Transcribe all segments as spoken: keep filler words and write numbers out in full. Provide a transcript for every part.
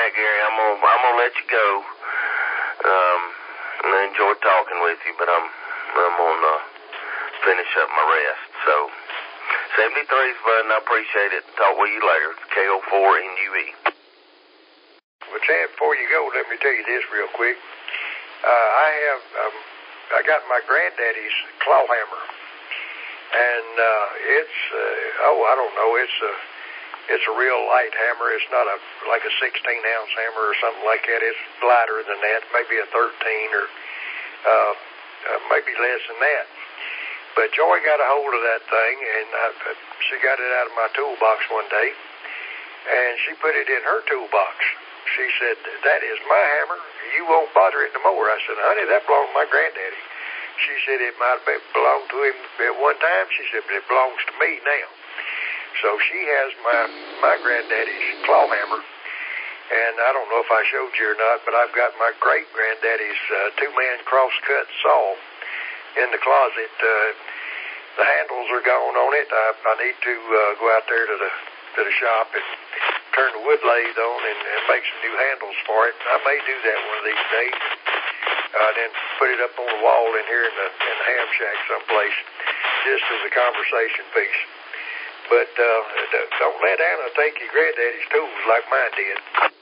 right, Gary. I'm gonna I'm gonna let you go. Um, I enjoyed talking with you, but I'm I'm gonna uh, finish up my rest. So, seventy-threes, bud, and I appreciate it. Talk with you later. K O four N U E. Well, Chad, before you go, let me tell you this real quick. Uh, I have um, I got my granddaddy's claw hammer, and uh, it's uh, oh I don't know it's a it's a real light hammer. It's not a like a sixteen ounce hammer or something like that. It's lighter than that, maybe a thirteen or uh, uh, maybe less than that. But Joy got a hold of that thing, and I, she got it out of my toolbox one day, and she put it in her toolbox. She said, "That is my hammer. You won't bother it no more." I said, "Honey, that belonged to my granddaddy." She said, "It might have belonged to him at one time." She said, "But it belongs to me now." So she has my, my granddaddy's claw hammer, and I don't know if I showed you or not, but I've got my great-granddaddy's uh, two-man cross-cut saw in the closet. Uh, the handles are gone on it. I, I need to uh, go out there to the to the shop and turn the wood lathe on and, and make some new handles for it. I may do that one of these days. Uh, then put it up on the wall in here in the, in the ham shack someplace, just as a conversation piece. But uh, don't let Anna take your granddaddy's tools like mine did.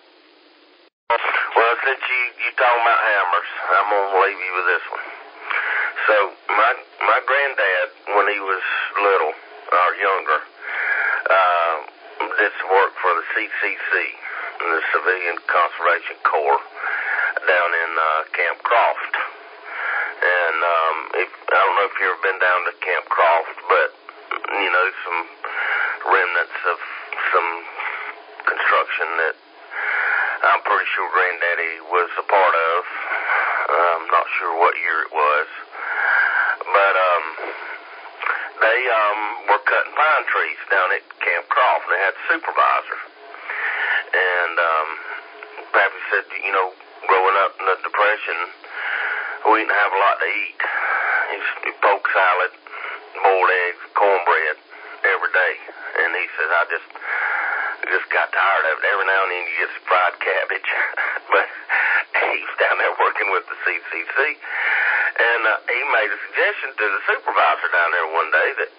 Well, since you you talking about hammers, I'm gonna leave you with this one. So my my granddad, when he was little or younger, uh, did some work for the C C C, the Civilian Conservation Corps, down in uh, Camp Croft. And um, if, I don't know if you've ever been down to Camp Croft, but you know, some remnants of some construction that I'm pretty sure Granddaddy was a part of. I'm not sure what year it was. But um, they um, were cutting pine trees down at Camp Croft, and they had a supervisor. And um, Pappy said, you know, growing up in the Depression, we didn't have a lot to eat. He poke salad, boiled eggs, cornbread every day. And he says, I just just got tired of it. Every now and then you get some fried cabbage. But he was down there working with the C C C. And uh, he made a suggestion to the supervisor down there one day that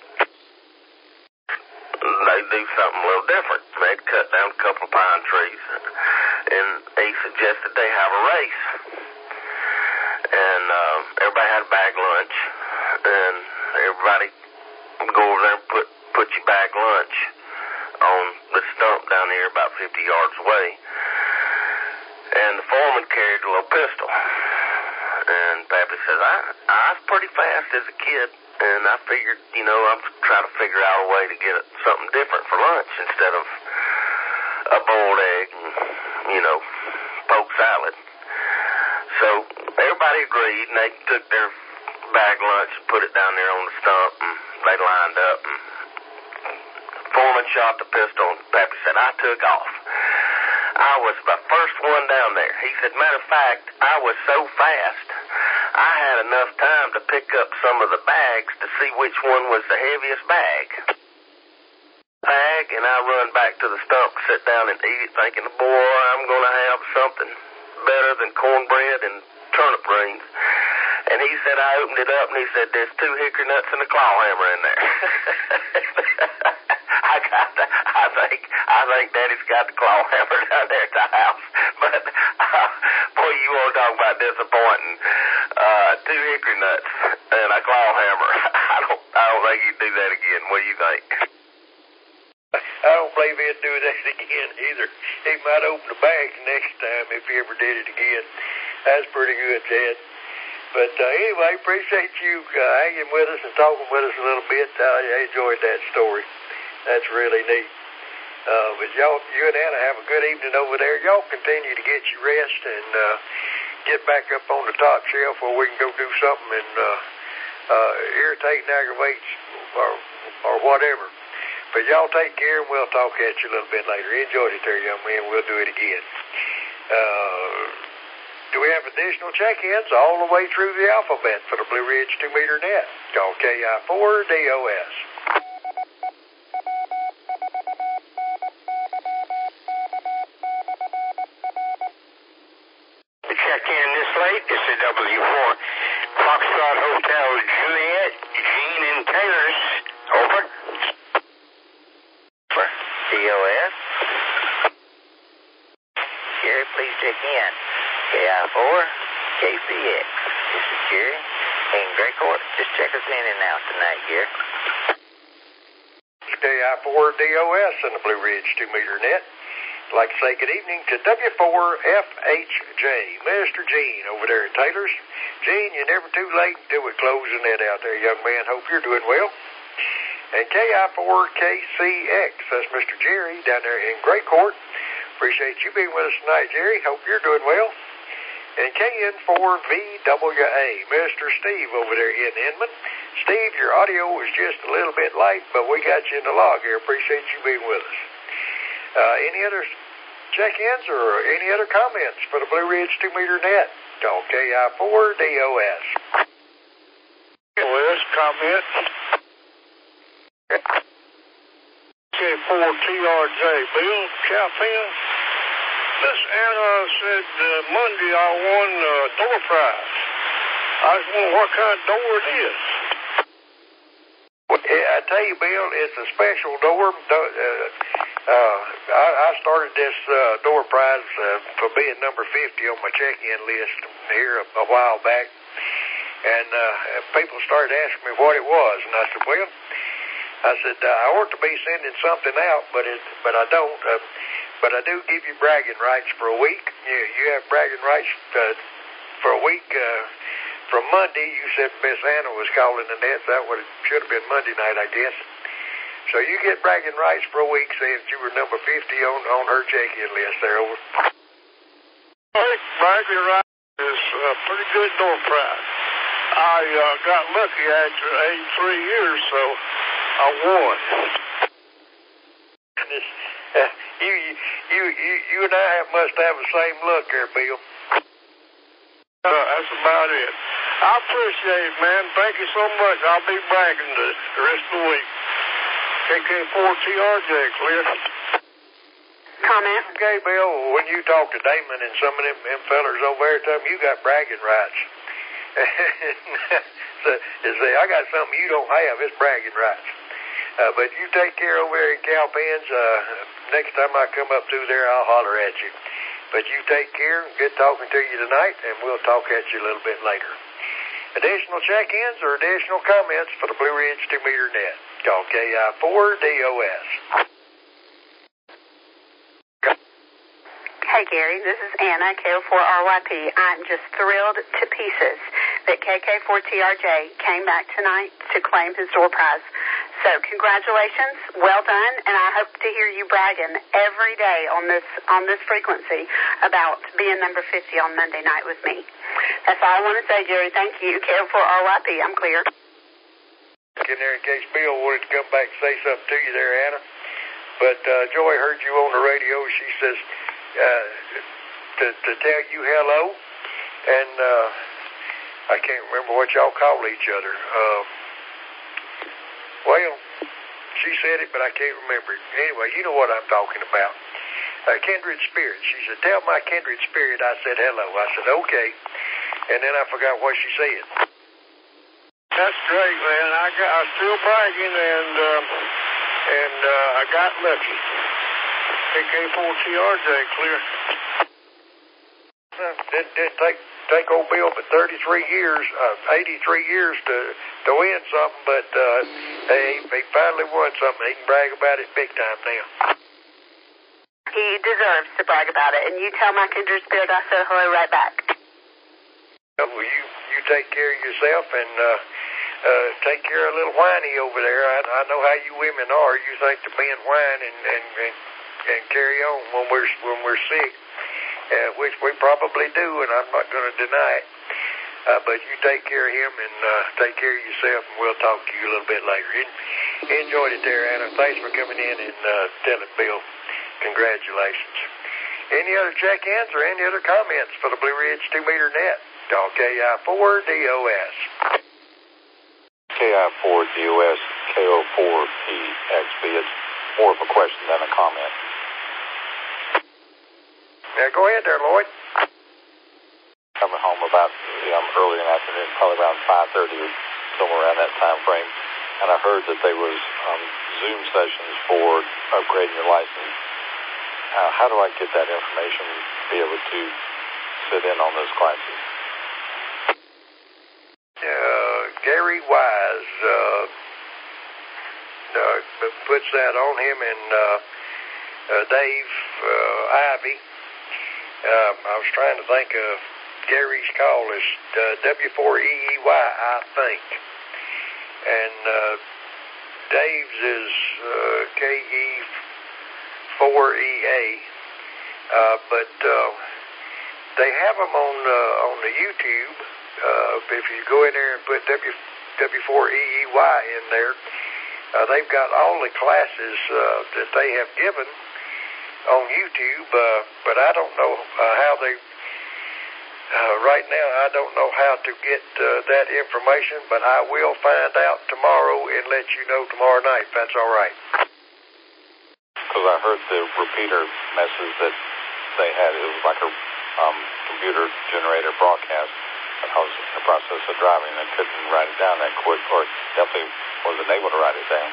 they'd do something a little different. They'd cut down a couple of pine trees. And he suggested they have a race. And uh, everybody had a bag lunch. And everybody would go over there and put, put your bag lunch on the stump down here about fifty yards away. And the foreman carried a little pistol. And Pappy says, I, I was pretty fast as a kid, and I figured, you know, I'm trying to figure out a way to get something different for lunch instead of a boiled egg and, you know, poke salad. So everybody agreed, and they took their bag lunch and put it down there on the stump, and they lined up, and foreman shot the pistol, and Pappy said, I took off. I was the first one down there. He said, matter of fact, I was so fast, I had enough time to pick up some of the bags to see which one was the heaviest bag. Bag, and I run back to the stump, sit down and eat it, thinking, boy, I'm going to have something better than cornbread and turnip greens. And he said, I opened it up, and he said, there's two hickory nuts and a claw hammer in there. I got the, I think, I think Daddy's got the claw hammer down there at the house. But, uh, boy, you want to talk about disappointing. Uh, two hickory nuts and a claw hammer. I don't, I don't think he'd do that again. What do you think? I don't believe he'd do that again either. He might open the bag next time if he ever did it again. That's pretty good, Ted. But uh, anyway, appreciate you uh, hanging with us and talking with us a little bit. Uh, I enjoyed that story. That's really neat. Uh, but y'all, you and Anna have a good evening over there. Y'all continue to get your rest and uh, get back up on the top shelf where we can go do something and uh, uh, irritate and aggravate or, or whatever. But y'all take care, and we'll talk at you a little bit later. Enjoyed it there, young man. We'll do it again. Uh, do we have additional check-ins all the way through the alphabet for the Blue Ridge two-meter net? Call K I four D O S. Check in this late. It's a W four Foxtrot Hotel Juliet, Jean and Taylor's. Over. For C O S. Jerry, please check in. K I four, K C X. This is Jerry. In Grey Court, just check us in and out tonight, Gary. K I four D O S and the Blue Ridge two meter net. I'd like to say good evening to W four F H J, Mister Gene over there at Taylor's. Gene, you're never too late until we close the net out there, young man. Hope you're doing well. And K I four K C X, that's Mister Jerry down there in Grey Court. Appreciate you being with us tonight, Jerry. Hope you're doing well. And K N four V W A, Mister Steve over there in Inman. Steve, your audio was just a little bit light, but we got you in the log here. Appreciate you being with us. Uh, any other check-ins or any other comments for the Blue Ridge two meter net? Call K I four D O S. D O S comment. K four T R J, Bill, Calpin. Miss Anna said uh, Monday I won a uh, door prize. I was wondering what kind of door it is. Well, I tell you, Bill, it's a special door. Uh, uh, I, I started this uh, door prize uh, for being number fifty on my check-in list here a, a while back. And uh, people started asking me what it was. And I said, well, I said, uh, I ought to be sending something out, but it, but I don't. Uh, but I do give you bragging rights for a week. You, you have bragging rights uh, for a week. Uh, from Monday, you said Miss Anna was calling the net. That would should have been Monday night, I guess. So you get bragging rights for a week saying you were number fifty on, on her check-in list there. Over. I think bragging rights is a pretty good door prize. I uh, got lucky after eighty-three years, so I won. This, uh, you, you, you, you and I have, must have the same luck there, Bill. Uh, that's about it. I appreciate it, man. Thank you so much. I'll be bragging the, the rest of the week. K K four T R J, clear. Comment? Okay, Bill, when you talk to Damon and some of them, them fellers over there, tell them you got bragging rights. So, you say, I got something you don't have. It's bragging rights. Uh, but you take care over there in Calpins. Uh, next time I come up through there, I'll holler at you. But you take care. Good talking to you tonight, and we'll talk at you a little bit later. Additional check-ins or additional comments for the Blue Ridge two meter net. Call K I four D O S. Hey, Gary, this is Anna, K O four R Y P. I'm just thrilled to pieces that K K four T R J came back tonight to claim his door prize. So congratulations, well done, and I hope to hear you bragging every day on this on this frequency about being number fifty on Monday night with me. That's all I want to say, Gary. Thank you. K O four R Y P, I'm clear. In there in case Bill wanted to come back and say something to you there, Anna. But uh, Joy heard you on the radio. She says uh, to, to tell you hello, and uh, I can't remember what y'all call each other. Uh, well, she said it, but I can't remember it. Anyway, you know what I'm talking about. Uh, kindred spirit. She said, tell my kindred spirit I said hello. I said, okay. And then I forgot what she said. That's great, man. I got, I'm still bragging, and uh, and uh, I got lucky. K K four T R J, clear. Uh, did did take take old Bill but thirty-three years, uh, eighty-three years to to win something, but uh, he he finally won something. He can brag about it big time now. He deserves to brag about it, and you tell my kindred spirit I said hello right back. Well, you you take care of yourself and uh, uh, take care of little Whiny over there. I, I know how you women are. You think the men whine and and, and and carry on when we're when we're sick, uh, which we probably do, and I'm not going to deny it. Uh, but you take care of him and uh, take care of yourself, and we'll talk to you a little bit later. En- enjoyed it there, Anna. Thanks for coming in and uh, telling Bill congratulations. Any other check-ins or any other comments for the Blue Ridge two meter net? Call K I four D O S. K I four D O S, K O four P X B. It's more of a question than a comment. Now, go ahead there, Lloyd. coming home about you know, early in the afternoon, probably around five thirty or somewhere around that time frame, and I heard that there was um, Zoom sessions for upgrading your license. Uh, how do I get that information to be able to sit in on those classes? Uh, Gary Wise uh, uh, puts that on him, and uh, uh, Dave uh, Ivy. Uh, I was trying to think of Gary's call is uh, W four E E Y, I think, and uh, Dave's is uh, K E four E A, uh, but uh, they have them on uh, on the YouTube. Uh, if you go in there and put W W four E E Y in there, uh, they've got all the classes uh, that they have given on YouTube, uh, but I don't know uh, how they, uh, right now I don't know how to get uh, that information, but I will find out tomorrow and let you know tomorrow night, if that's all right. Because I heard the repeater message that they had, it was like a um, computer-generated broadcast. I was in the process of driving and couldn't write it down that quick, or definitely wasn't able to write it down.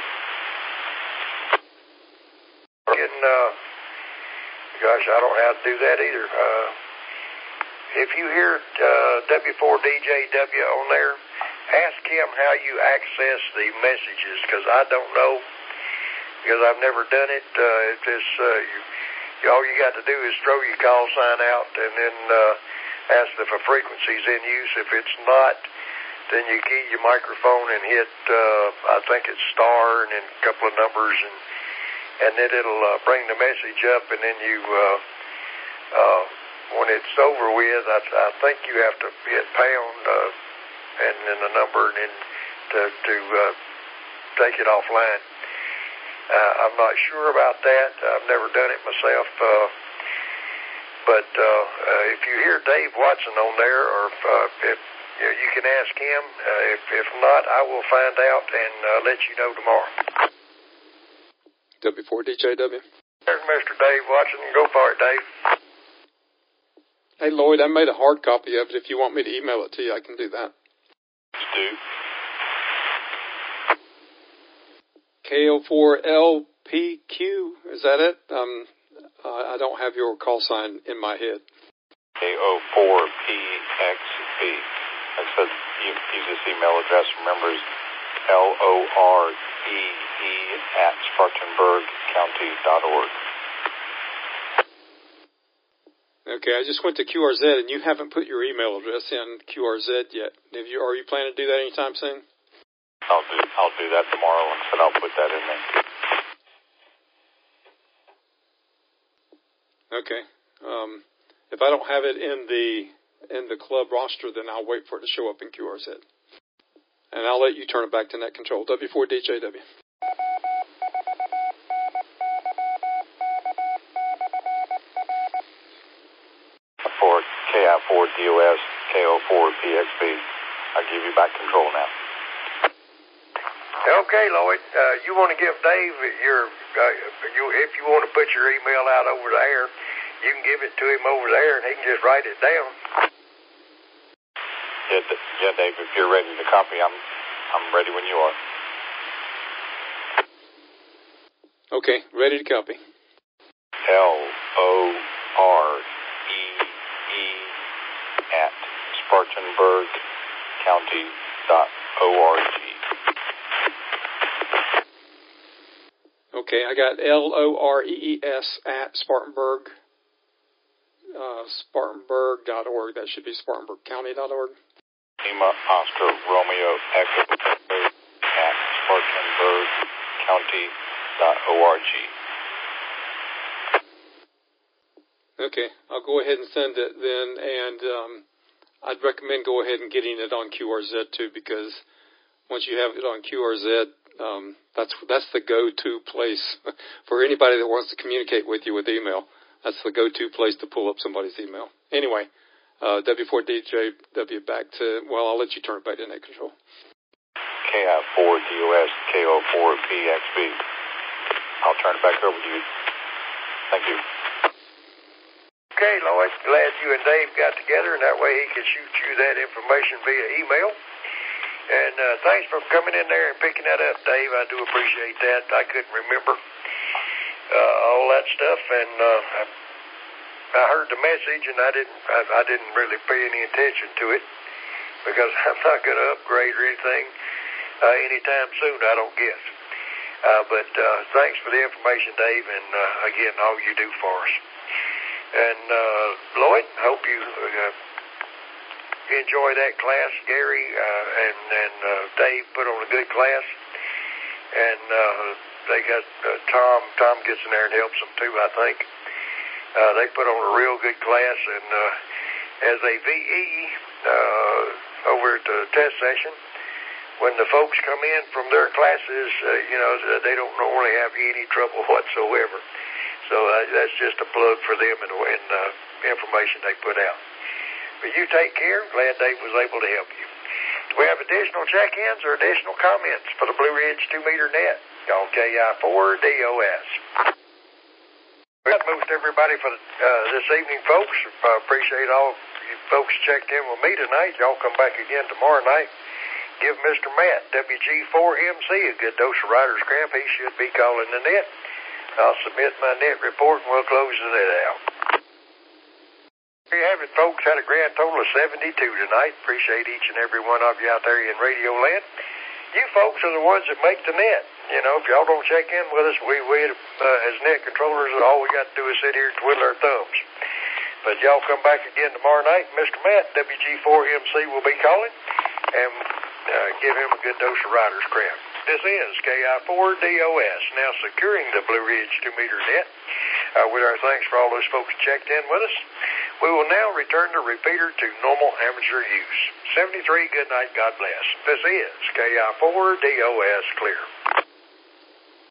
And, uh, gosh, I don't know how to do that either. Uh, if you hear uh, W four D J W on there, ask him how you access the messages, because I don't know, because I've never done it. Uh, it's just, uh, you, all you got to do is throw your call sign out and then uh, ask if a frequency's in use. If it's not, then you key your microphone and hit, uh, I think it's star and then a couple of numbers, and and then it'll uh, bring the message up, and then you, uh, uh, when it's over with, I, I think you have to hit pound uh, and then the number and then to, to uh, take it offline. Uh, I'm not sure about that. I've never done it myself. Uh, but uh, uh, if you hear Dave Watson on there, or if, uh, if you know, you can ask him. Uh, if, if not, I will find out and uh, let you know tomorrow. W four D J W. There's Mister Dave Watson. Go for it, Dave. Hey, Lloyd, I made a hard copy of it. If you want me to email it to you, I can do that. Do. K O four L P Q, is that it? Um, uh, I don't have your call sign in my head. K O four P X B. Like I said, use this email address. Remember, is L O R E E at Spartanburg County dot org. Okay, I just went to Q R Z, and you haven't put your email address in Q R Z yet. Have you, are you planning to do that anytime soon? I'll do I'll do that tomorrow, and said I'll put that in there. Okay. Um, if I don't have it in the in the club roster, then I'll wait for it to show up in Q R Z, and I'll let you turn it back to net control. W four D J W. For K I four D O S K O four P X B, I'll give you back control now. Okay, Lloyd. Uh, you want to give Dave your, uh, you, if you want to put your email out over the air, you can give it to him over there, and he can just write it down. Yeah, yeah, Dave. If you're ready to copy, I'm, I'm ready when you are. Okay, ready to copy. L O R E E at Spartanburg County dot org. Okay, I got L O R E E S at Spartanburg, uh, Spartanburg dot org. That should be Spartanburg County dot org. Lima Oscar Romeo Echo at Spartanburg County dot org. Okay, I'll go ahead and send it then, and um, I'd recommend go ahead and getting it on Q R Z too, because once you have it on Q R Z, um, that's that's the go-to place for anybody that wants to communicate with you with email. That's the go-to place to pull up somebody's email. Anyway, uh, W four D J W back to, well, I'll let you turn it back to net control. K I four D O S K O four P X B. I'll turn it back over to you. Thank you. Okay, Lloyd, glad you and Dave got together, and that way he could shoot you that information via email. And uh, thanks for coming in there and picking that up, Dave. I do appreciate that. I couldn't remember uh, all that stuff, and uh, I, I heard the message, and I didn't. I, I didn't really pay any attention to it because I'm not going to upgrade or anything uh, anytime soon. I don't guess. Uh, but uh, thanks for the information, Dave, and uh, again, all you do for us. And uh, Lloyd, hope you uh, enjoy that class. Gary uh, and and uh, Dave put on a good class, and uh, they got uh, Tom. Tom gets in there and helps them too, I think. Uh, they put on a real good class, and uh, as a V E uh, over at the test session, when the folks come in from their classes, uh, you know, they don't normally have any trouble whatsoever. So uh, that's just a plug for them and, and uh, information they put out. But you take care. Glad Dave was able to help you. Do we have additional check-ins or additional comments for the Blue Ridge two-meter net? Call K I four D O S. Well, most everybody for the, uh, this evening, folks. I appreciate all you folks checked in with me tonight. Y'all come back again tomorrow night. Give Mister Matt, W G four M C, a good dose of rider's cramp. He should be calling the net. I'll submit my net report, and we'll close the net out. There you have it, folks. Had a grand total of seventy-two tonight. Appreciate each and every one of you out there in Radio Land. You folks are the ones that make the net. You know, if y'all don't check in with us, we, we uh, as net controllers, all we got to do is sit here and twiddle our thumbs. But y'all come back again tomorrow night. Mister Matt, W G four M C, will be calling, and uh, give him a good dose of rider's cramp. This is K I four D O S, now securing the Blue Ridge two-meter net. Uh, with our thanks for all those folks who checked in with us. We will now return the repeater to normal amateur use. seventy-three, good night, God bless. This is K I four D O S, clear.